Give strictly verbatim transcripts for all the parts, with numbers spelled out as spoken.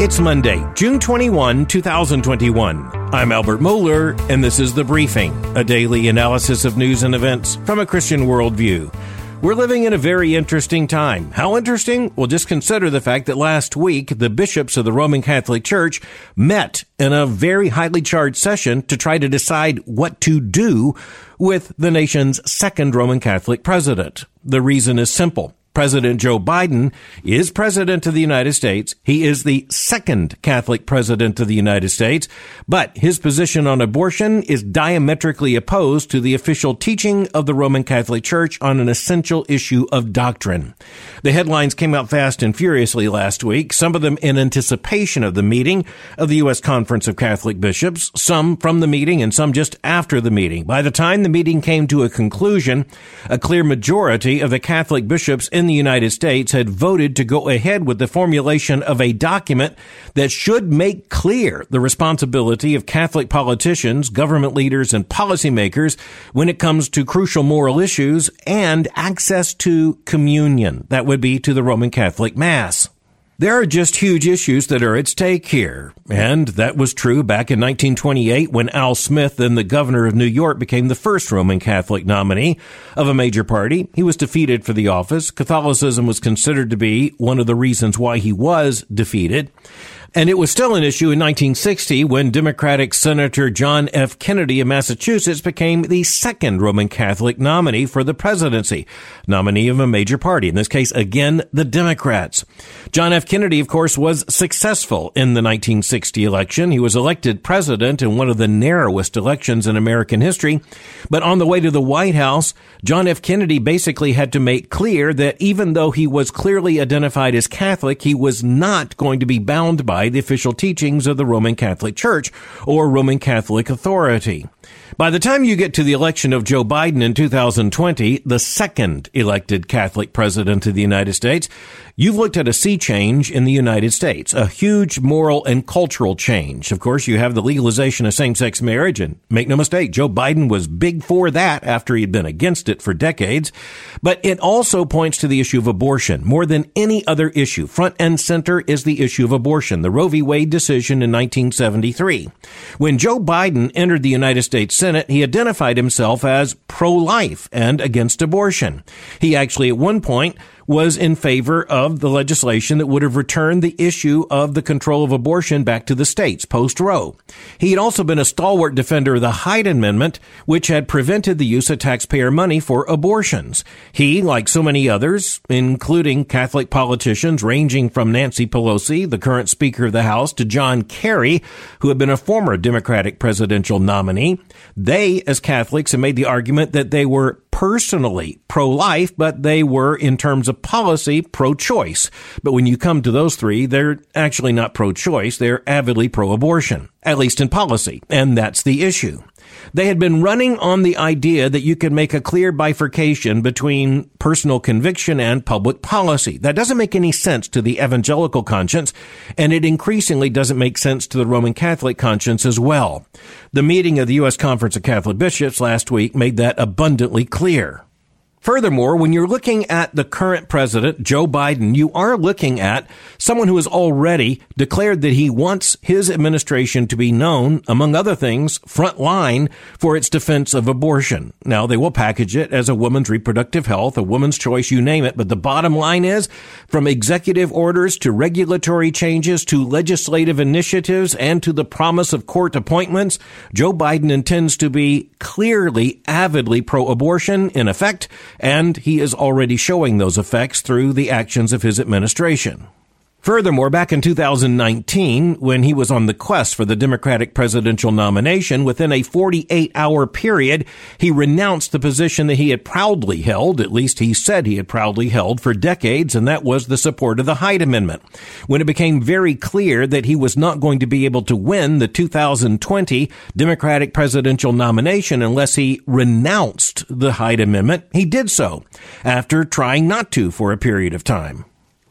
It's Monday, June twenty-first, twenty twenty-one. I'm Albert Mohler, and this is The Briefing, a daily analysis of news and events from a Christian worldview. We're living in a very interesting time. How interesting? Well, just consider the fact that last week, the bishops of the Roman Catholic Church met in a very highly charged session to try to decide what to do with the nation's second Roman Catholic president. The reason is simple. President Joe Biden is president of the United States. He is the second Catholic president of the United States, but his position on abortion is diametrically opposed to the official teaching of the Roman Catholic Church on an essential issue of doctrine. The headlines came out fast and furiously last week, some of them in anticipation of the meeting of the U S Conference of Catholic Bishops, some from the meeting and some just after the meeting. By the time the meeting came to a conclusion, a clear majority of the Catholic bishops in the United States had voted to go ahead with the formulation of a document that should make clear the responsibility of Catholic politicians, government leaders, and policymakers when it comes to crucial moral issues and access to communion. That would be to the Roman Catholic Mass. There are just huge issues that are at stake here, and that was true back in nineteen twenty-eight when Al Smith, then the governor of New York, became the first Roman Catholic nominee of a major party. He was defeated for the office. Catholicism was considered to be one of the reasons why he was defeated. And it was still an issue in nineteen sixty when Democratic Senator John F. Kennedy of Massachusetts became the second Roman Catholic nominee for the presidency, nominee of a major party, in this case, again, the Democrats. John F. Kennedy, of course, was successful in the nineteen sixty election. He was elected president in one of the narrowest elections in American history. But on the way to the White House, John F. Kennedy basically had to make clear that even though he was clearly identified as Catholic, he was not going to be bound by the official teachings of the Roman Catholic Church or Roman Catholic authority. By the time you get to the election of Joe Biden in two thousand twenty, the second elected Catholic president of the United States, you've looked at a sea change in the United States, a huge moral and cultural change. Of course, you have the legalization of same-sex marriage, and make no mistake, Joe Biden was big for that after he'd been against it for decades. But it also points to the issue of abortion. More than any other issue, front and center is the issue of abortion, the Roe v. Wade decision in nineteen seventy-three. When Joe Biden entered the United States Senate, he identified himself as pro-life and against abortion. He actually, at one point, was in favor of the legislation that would have returned the issue of the control of abortion back to the states post-Roe. He had also been a stalwart defender of the Hyde Amendment, which had prevented the use of taxpayer money for abortions. He, like so many others, including Catholic politicians ranging from Nancy Pelosi, the current Speaker of the House, to John Kerry, who had been a former Democratic presidential nominee, they, as Catholics, have made the argument that they were personally pro-life, but they were, in terms of policy, pro-choice. But when you come to those three, they're actually not pro-choice. They're avidly pro-abortion, at least in policy. And that's the issue. They had been running on the idea that you could make a clear bifurcation between personal conviction and public policy. That doesn't make any sense to the evangelical conscience, and it increasingly doesn't make sense to the Roman Catholic conscience as well. The meeting of the U S Conference of Catholic Bishops last week made that abundantly clear. Furthermore, when you're looking at the current president, Joe Biden, you are looking at someone who has already declared that he wants his administration to be known, among other things, front line for its defense of abortion. Now, they will package it as a woman's reproductive health, a woman's choice, you name it. But the bottom line is, from executive orders to regulatory changes to legislative initiatives and to the promise of court appointments, Joe Biden intends to be clearly, avidly pro-abortion in effect, and he is already showing those effects through the actions of his administration. Furthermore, back in two thousand nineteen, when he was on the quest for the Democratic presidential nomination, within a forty-eight hour period, he renounced the position that he had proudly held, at least he said he had proudly held for decades, and that was the support of the Hyde Amendment. When it became very clear that he was not going to be able to win the two thousand twenty Democratic presidential nomination unless he renounced the Hyde Amendment, he did so, after trying not to for a period of time.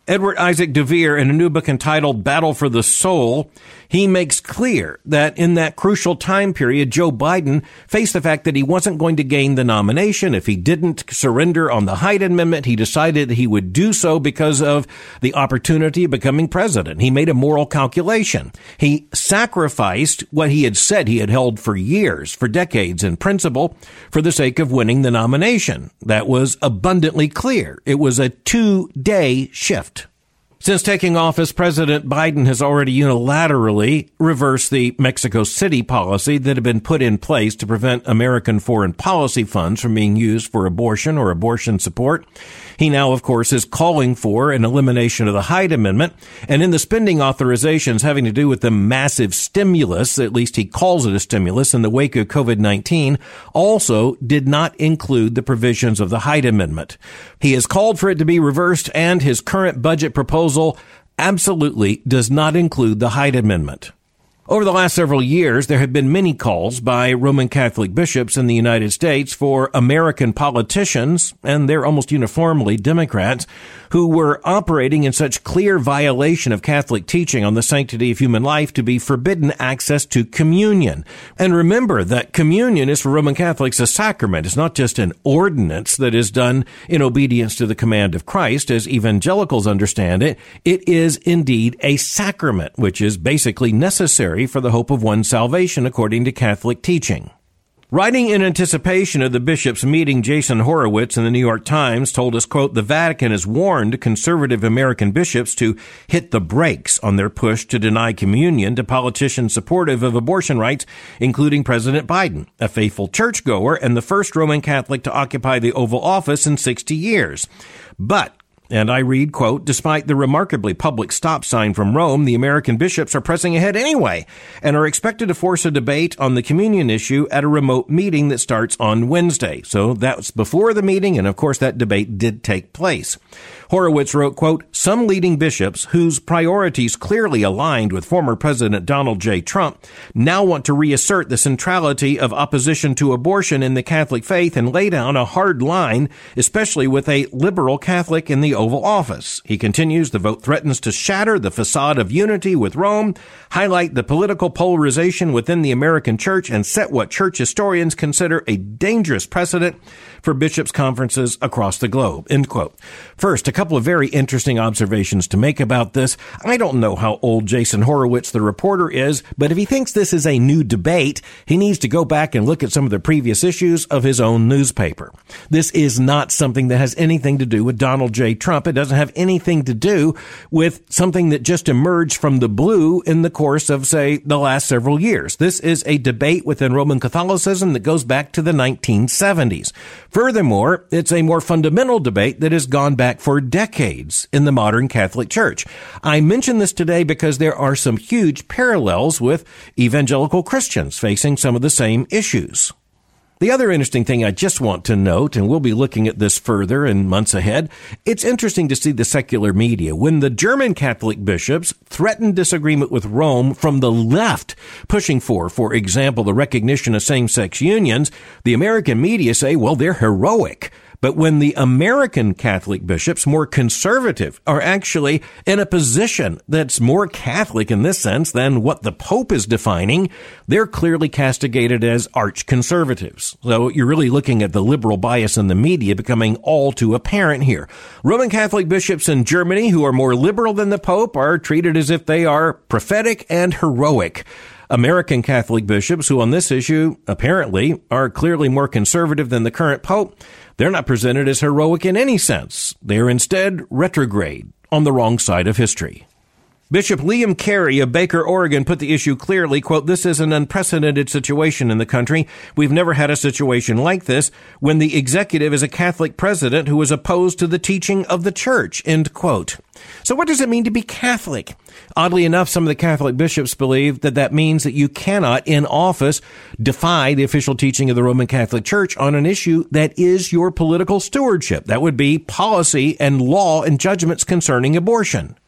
Edward Isaac DeVere, in a new book entitled Battle for the Soul, he makes clear that in that crucial time period, Joe Biden faced the fact that he wasn't going to gain the nomination. If he didn't surrender on the Hyde Amendment, he decided that he would do so because of the opportunity of becoming president. He made a moral calculation. He sacrificed what he had said he had held for years, for decades in principle, for the sake of winning the nomination. That was abundantly clear. It was a two-day shift. Since taking office, President Biden has already unilaterally reversed the Mexico City policy that had been put in place to prevent American foreign policy funds from being used for abortion or abortion support. He now, of course, is calling for an elimination of the Hyde Amendment. And in the spending authorizations having to do with the massive stimulus, at least he calls it a stimulus, in the wake of COVID nineteen, also did not include the provisions of the Hyde Amendment. He has called for it to be reversed, and his current budget proposal absolutely does not include the Hyde Amendment. Over the last several years, there have been many calls by Roman Catholic bishops in the United States for American politicians, and they're almost uniformly Democrats, who were operating in such clear violation of Catholic teaching on the sanctity of human life to be forbidden access to communion. And remember that communion is for Roman Catholics a sacrament. It's not just an ordinance that is done in obedience to the command of Christ, as evangelicals understand it. It is indeed a sacrament, which is basically necessary for the hope of one's salvation, according to Catholic teaching. Writing in anticipation of the bishops' meeting, Jason Horowitz in the New York Times told us, quote, "The Vatican has warned conservative American bishops to hit the brakes on their push to deny communion to politicians supportive of abortion rights, including President Biden, a faithful churchgoer and the first Roman Catholic to occupy the Oval Office in sixty years. But," and I read, quote, "despite the remarkably public stop sign from Rome, the American bishops are pressing ahead anyway and are expected to force a debate on the communion issue at a remote meeting that starts on Wednesday." So that's before the meeting, and of course that debate did take place. Horowitz wrote, quote, "Some leading bishops whose priorities clearly aligned with former President Donald J. Trump now want to reassert the centrality of opposition to abortion in the Catholic faith and lay down a hard line, especially with a liberal Catholic in the Oval Office." He continues, "The vote threatens to shatter the facade of unity with Rome, highlight the political polarization within the American church, and set what church historians consider a dangerous precedent for bishops' conferences across the globe," end quote. First, a couple of very interesting observations to make about this. I don't know how old Jason Horowitz, the reporter, is, but if he thinks this is a new debate, he needs to go back and look at some of the previous issues of his own newspaper. This is not something that has anything to do with Donald J. Trump. It doesn't have anything to do with something that just emerged from the blue in the course of, say, the last several years. This is a debate within Roman Catholicism that goes back to the nineteen seventies. Furthermore, it's a more fundamental debate that has gone back for decades in the modern Catholic Church. I mention this today because there are some huge parallels with evangelical Christians facing some of the same issues. The other interesting thing I just want to note, and we'll be looking at this further in months ahead, it's interesting to see the secular media. When the German Catholic bishops threatened disagreement with Rome from the left, pushing for, for example, the recognition of same-sex unions, the American media say, well, they're heroic. But when the American Catholic bishops, more conservative, are actually in a position that's more Catholic in this sense than what the Pope is defining, they're clearly castigated as arch-conservatives. So you're really looking at the liberal bias in the media becoming all too apparent here. Roman Catholic bishops in Germany who are more liberal than the Pope are treated as if they are prophetic and heroic. American Catholic bishops who on this issue apparently are clearly more conservative than the current Pope, they're not presented as heroic in any sense. They're instead retrograde, on the wrong side of history. Bishop Liam Carey of Baker, Oregon, put the issue clearly, quote, "This is an unprecedented situation in the country. We've never had a situation like this when the executive is a Catholic president who is opposed to the teaching of the church," end quote. So what does it mean to be Catholic? Oddly enough, some of the Catholic bishops believe that that means that you cannot, in office, defy the official teaching of the Roman Catholic Church on an issue that is your political stewardship. That would be policy and law and judgments concerning abortion.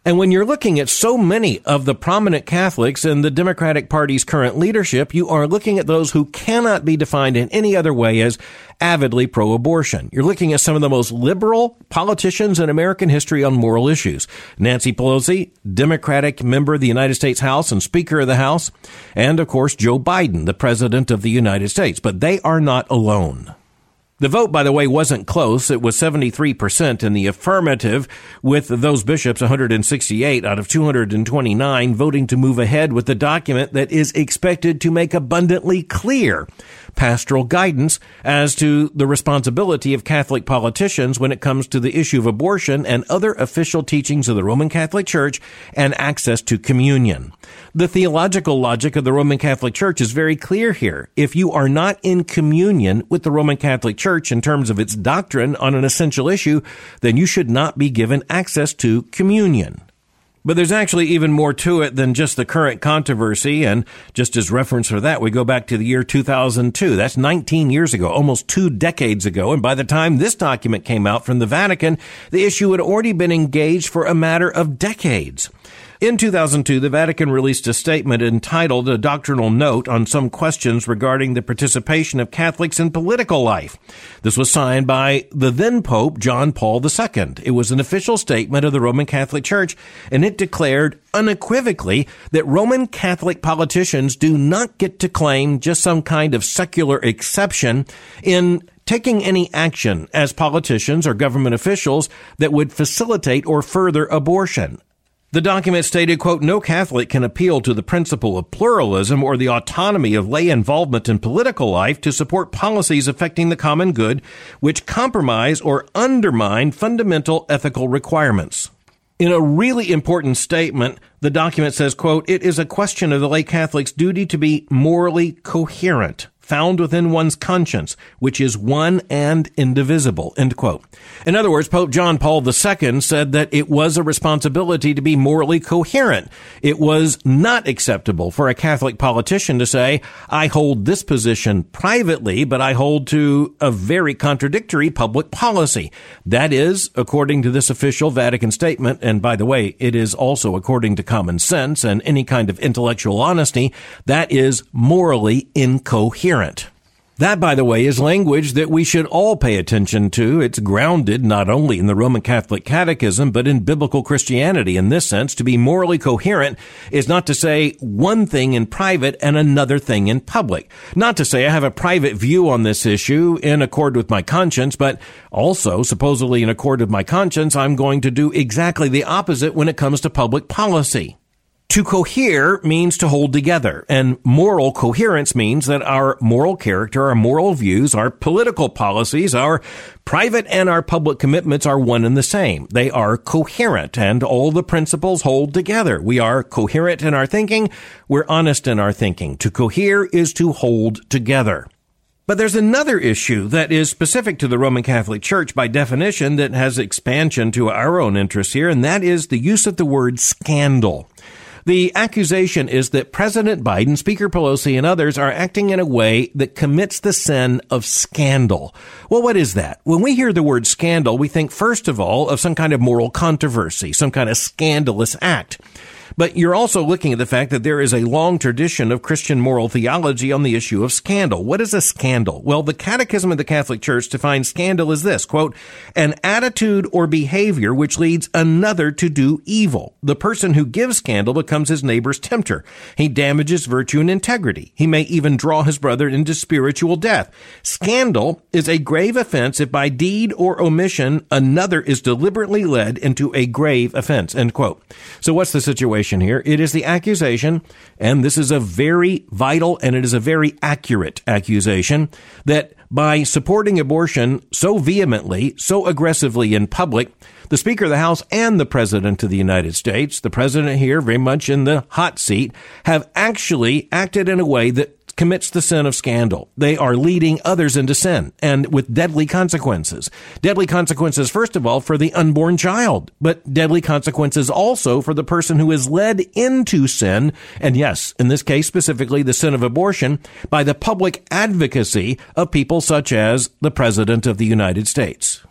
And when you're looking at so many of the prominent Catholics in the Democratic Party's current leadership, you are looking at those who cannot be defined in any other way as avidly pro-abortion. You're looking at some of the most liberal politicians in American history on moral issues. Nancy Pelosi, Democratic member of the United States House and Speaker of the House, and of course Joe Biden, the President of the United States. But they are not alone. The vote, by the way, wasn't close. It was seventy-three percent in the affirmative, with those bishops, one hundred sixty-eight out of two hundred twenty-nine, voting to move ahead with the document that is expected to make abundantly clear pastoral guidance as to the responsibility of Catholic politicians when it comes to the issue of abortion and other official teachings of the Roman Catholic Church and access to communion. The theological logic of the Roman Catholic Church is very clear here. If you are not in communion with the Roman Catholic Church in terms of its doctrine on an essential issue, then you should not be given access to communion. But there's actually even more to it than just the current controversy, and just as reference for that, we go back to the year two thousand two. That's nineteen years ago, almost two decades ago, and by the time this document came out from the Vatican, the issue had already been engaged for a matter of decades. In two thousand two, the Vatican released a statement entitled A Doctrinal Note on Some Questions Regarding the Participation of Catholics in Political Life. This was signed by the then Pope, John Paul the Second. It was an official statement of the Roman Catholic Church, and it declared unequivocally that Roman Catholic politicians do not get to claim just some kind of secular exception in taking any action as politicians or government officials that would facilitate or further abortion. The document stated, quote, no Catholic can appeal to the principle of pluralism or the autonomy of lay involvement in political life to support policies affecting the common good, which compromise or undermine fundamental ethical requirements. In a really important statement, the document says, quote, it is a question of the lay Catholic's duty to be morally coherent, found within one's conscience, which is one and indivisible, end quote. In other words, Pope John Paul the Second said that it was a responsibility to be morally coherent. It was not acceptable for a Catholic politician to say, I hold this position privately, but I hold to a very contradictory public policy. That is, according to this official Vatican statement, and by the way, it is also according to common sense and any kind of intellectual honesty, that is morally incoherent. That, by the way, is language that we should all pay attention to. It's grounded not only in the Roman Catholic Catechism, but in biblical Christianity. In this sense, to be morally coherent is not to say one thing in private and another thing in public. Not to say I have a private view on this issue in accord with my conscience, but also, supposedly in accord with my conscience, I'm going to do exactly the opposite when it comes to public policy. To cohere means to hold together, and moral coherence means that our moral character, our moral views, our political policies, our private and our public commitments are one and the same. They are coherent, and all the principles hold together. We are coherent in our thinking. We're honest in our thinking. To cohere is to hold together. But there's another issue that is specific to the Roman Catholic Church by definition that has expansion to our own interests here, and that is the use of the word scandal. The accusation is that President Biden, Speaker Pelosi, and others are acting in a way that commits the sin of scandal. Well, what is that? When we hear the word scandal, we think, first of all, of some kind of moral controversy, some kind of scandalous act. But you're also looking at the fact that there is a long tradition of Christian moral theology on the issue of scandal. What is a scandal? Well, the Catechism of the Catholic Church defines scandal as this, quote, an attitude or behavior which leads another to do evil. The person who gives scandal becomes his neighbor's tempter. He damages virtue and integrity. He may even draw his brother into spiritual death. Scandal is a grave offense if by deed or omission another is deliberately led into a grave offense, end quote. So what's the situation here? It is the accusation, and this is a very vital and it is a very accurate accusation, that by supporting abortion so vehemently, so aggressively in public, the Speaker of the House and the President of the United States, the President here very much in the hot seat, have actually acted in a way that commits the sin of scandal. They are leading others into sin, and with deadly consequences. Deadly consequences, first of all, for the unborn child, but deadly consequences also for the person who is led into sin, and yes, in this case specifically, the sin of abortion, by the public advocacy of people such as the President of the United States.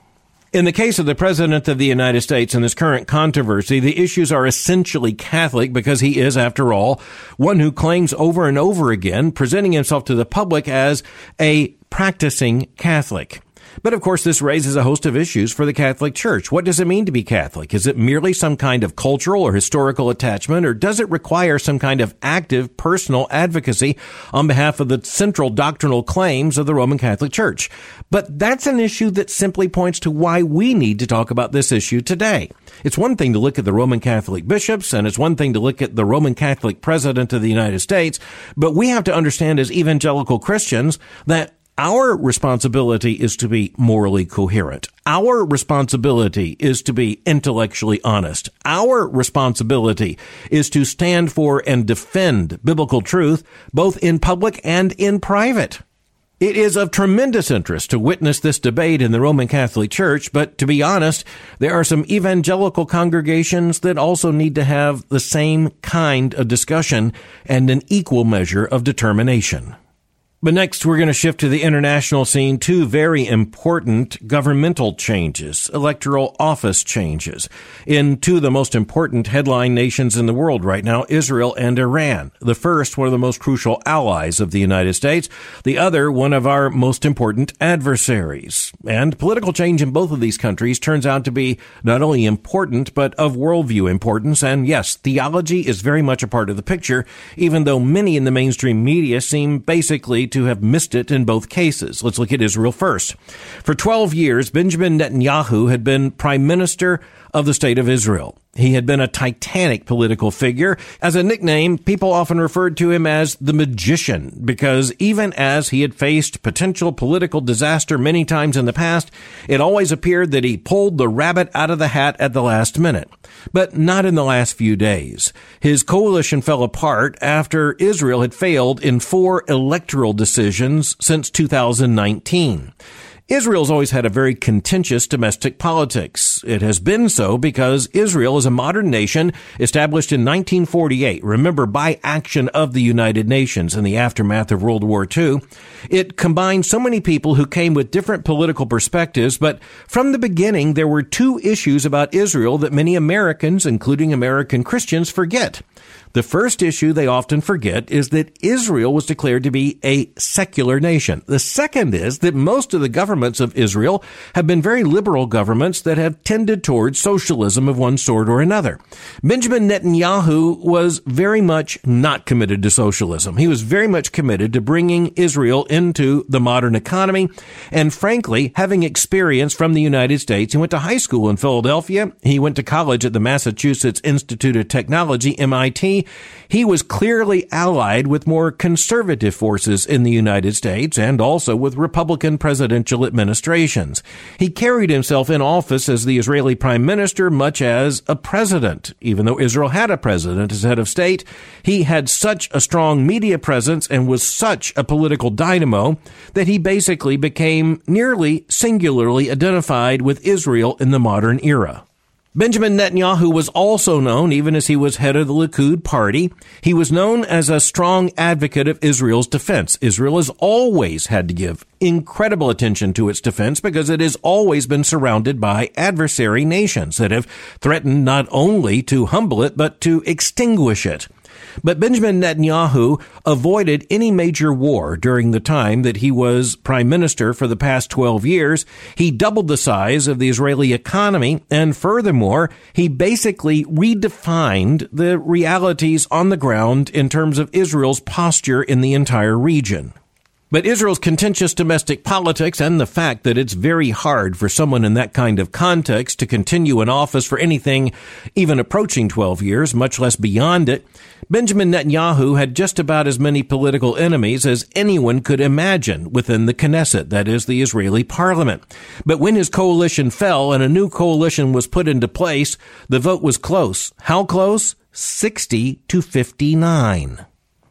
In the case of the President of the United States in this current controversy, the issues are essentially Catholic because he is, after all, one who claims over and over again, presenting himself to the public as a practicing Catholic. But of course, this raises a host of issues for the Catholic Church. What does it mean to be Catholic? Is it merely some kind of cultural or historical attachment, or does it require some kind of active personal advocacy on behalf of the central doctrinal claims of the Roman Catholic Church? But that's an issue that simply points to why we need to talk about this issue today. It's one thing to look at the Roman Catholic bishops, and it's one thing to look at the Roman Catholic President of the United States, but we have to understand as evangelical Christians that our responsibility is to be morally coherent. Our responsibility is to be intellectually honest. Our responsibility is to stand for and defend biblical truth, both in public and in private. It is of tremendous interest to witness this debate in the Roman Catholic Church, but to be honest, there are some evangelical congregations that also need to have the same kind of discussion and an equal measure of determination. But next, we're going to shift to the international scene. Two very important governmental changes, electoral office changes, in two of the most important headline nations in the world right now, Israel and Iran. The first, one of the most crucial allies of the United States. The other, one of our most important adversaries. And political change in both of these countries turns out to be not only important, but of worldview importance. And yes, theology is very much a part of the picture, even though many in the mainstream media seem basically to have missed it in both cases. Let's look at Israel first. For twelve years, Benjamin Netanyahu had been prime minister of the state of Israel. He had been a titanic political figure. As a nickname, people often referred to him as the magician, because even as he had faced potential political disaster many times in the past, it always appeared that he pulled the rabbit out of the hat at the last minute. But not in the last few days. His coalition fell apart after Israel had failed in four electoral decisions since two thousand nineteen. Israel's always had a very contentious domestic politics. It has been so because Israel is a modern nation established in nineteen forty-eight, remember, by action of the United Nations in the aftermath of World War Two. It combined so many people who came with different political perspectives, but from the beginning, there were two issues about Israel that many Americans, including American Christians, forget. The first issue they often forget is that Israel was declared to be a secular nation. The second is that most of the governments of Israel have been very liberal governments that have tended towards socialism of one sort or another. Benjamin Netanyahu was very much not committed to socialism. He was very much committed to bringing Israel into the modern economy. And frankly, having experience from the United States, he went to high school in Philadelphia. He went to college at the Massachusetts Institute of Technology, M I T. He was clearly allied with more conservative forces in the United States and also with Republican presidential administrations. He carried himself in office as the Israeli prime minister much as a president. Even though Israel had a president as head of state, he had such a strong media presence and was such a political dynamo that he basically became nearly singularly identified with Israel in the modern era. Benjamin Netanyahu was also known, even as he was head of the Likud party, he was known as a strong advocate of Israel's defense. Israel has always had to give incredible attention to its defense because it has always been surrounded by adversary nations that have threatened not only to humble it, but to extinguish it. But Benjamin Netanyahu avoided any major war during the time that he was prime minister for the past twelve years. He doubled the size of the Israeli economy, and furthermore, he basically redefined the realities on the ground in terms of Israel's posture in the entire region. But Israel's contentious domestic politics and the fact that it's very hard for someone in that kind of context to continue in office for anything even approaching twelve years, much less beyond it, Benjamin Netanyahu had just about as many political enemies as anyone could imagine within the Knesset, that is, the Israeli parliament. But when his coalition fell and a new coalition was put into place, the vote was close. How close? sixty to fifty-nine.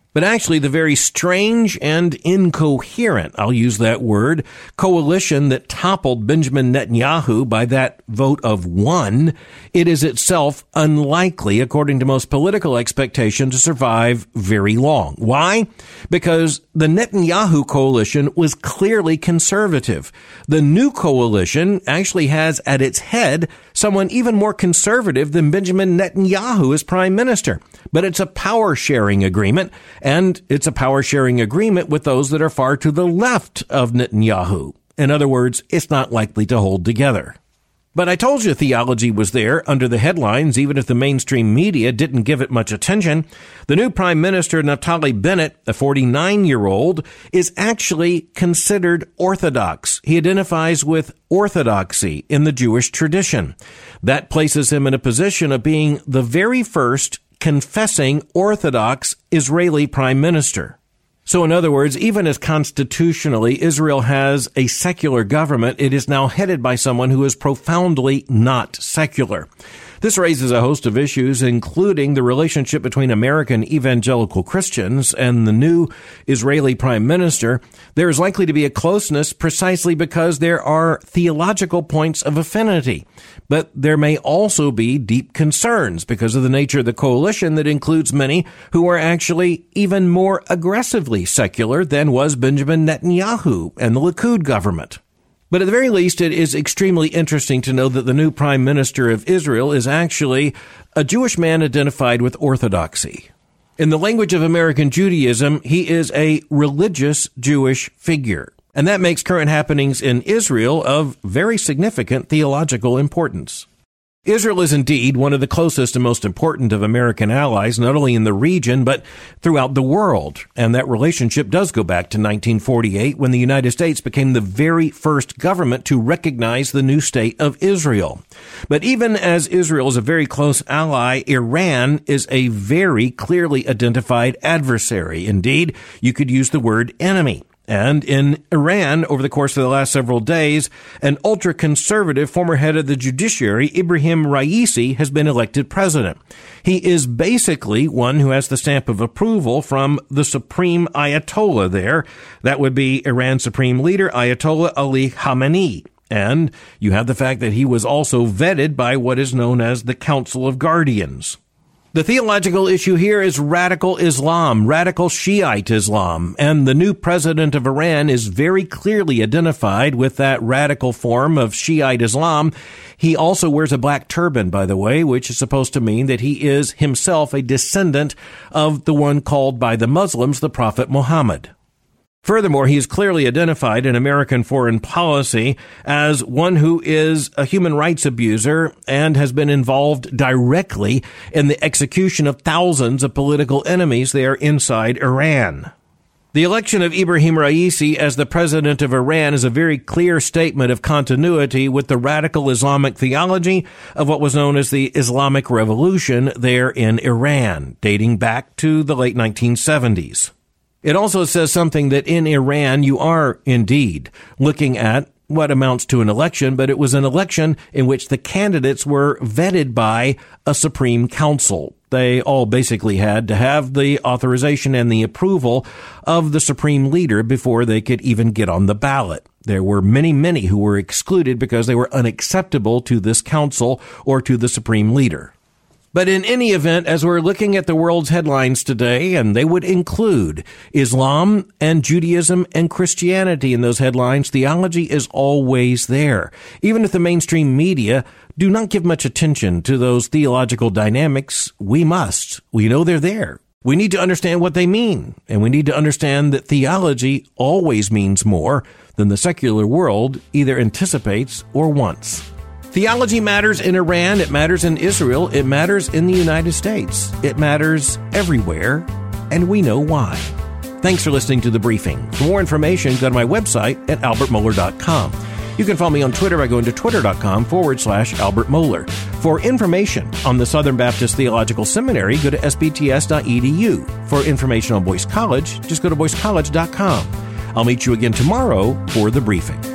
But actually, the very strange and incoherent, I'll use that word, coalition that toppled Benjamin Netanyahu by that vote of one, it is itself unlikely, according to most political expectation, to survive very long. Why? Because the Netanyahu coalition was clearly conservative. The new coalition actually has at its head someone even more conservative than Benjamin Netanyahu as prime minister. But it's a power-sharing agreement, and it's a power-sharing agreement with those that are far to the left of Netanyahu. In other words, it's not likely to hold together. But I told you theology was there under the headlines, even if the mainstream media didn't give it much attention. The new Prime Minister, Naftali Bennett, a forty-nine-year-old, is actually considered Orthodox. He identifies with Orthodoxy in the Jewish tradition. That places him in a position of being the very first confessing Orthodox Israeli Prime Minister. So in other words, even as constitutionally Israel has a secular government, it is now headed by someone who is profoundly not secular. This raises a host of issues, including the relationship between American evangelical Christians and the new Israeli prime minister. There is likely to be a closeness precisely because there are theological points of affinity. But there may also be deep concerns because of the nature of the coalition that includes many who are actually even more aggressively secular than was Benjamin Netanyahu and the Likud government. But at the very least, it is extremely interesting to know that the new prime minister of Israel is actually a Jewish man identified with Orthodoxy. In the language of American Judaism, he is a religious Jewish figure. And that makes current happenings in Israel of very significant theological importance. Israel is indeed one of the closest and most important of American allies, not only in the region, but throughout the world. And that relationship does go back to nineteen forty-eight, when the United States became the very first government to recognize the new state of Israel. But even as Israel is a very close ally, Iran is a very clearly identified adversary. Indeed, you could use the word enemy. And in Iran, over the course of the last several days, an ultra-conservative former head of the judiciary, Ibrahim Raisi, has been elected president. He is basically one who has the stamp of approval from the supreme Ayatollah there. That would be Iran's supreme leader, Ayatollah Ali Khamenei. And you have the fact that he was also vetted by what is known as the Council of Guardians. The theological issue here is radical Islam, radical Shiite Islam, and the new president of Iran is very clearly identified with that radical form of Shiite Islam. He also wears a black turban, by the way, which is supposed to mean that he is himself a descendant of the one called by the Muslims the Prophet Muhammad. Furthermore, he is clearly identified in American foreign policy as one who is a human rights abuser and has been involved directly in the execution of thousands of political enemies there inside Iran. The election of Ibrahim Raisi as the president of Iran is a very clear statement of continuity with the radical Islamic theology of what was known as the Islamic Revolution there in Iran, dating back to the late nineteen seventies. It also says something that in Iran you are indeed looking at what amounts to an election, but it was an election in which the candidates were vetted by a Supreme Council. They all basically had to have the authorization and the approval of the supreme leader before they could even get on the ballot. There were many, many who were excluded because they were unacceptable to this council or to the supreme leader. But in any event, as we're looking at the world's headlines today, and they would include Islam and Judaism and Christianity in those headlines, theology is always there. Even if the mainstream media do not give much attention to those theological dynamics, we must. We know they're there. We need to understand what they mean, and we need to understand that theology always means more than the secular world either anticipates or wants. Theology matters in Iran, it matters in Israel, it matters in the United States. It matters everywhere, and we know why. Thanks for listening to The Briefing. For more information, go to my website at albert mohler dot com. You can follow me on Twitter by going to twitter.com forward slash Albert Mohler. For information on the Southern Baptist Theological Seminary, go to s b t s dot e d u. For information on Boyce College, just go to boyce college dot com. I'll meet you again tomorrow for The Briefing.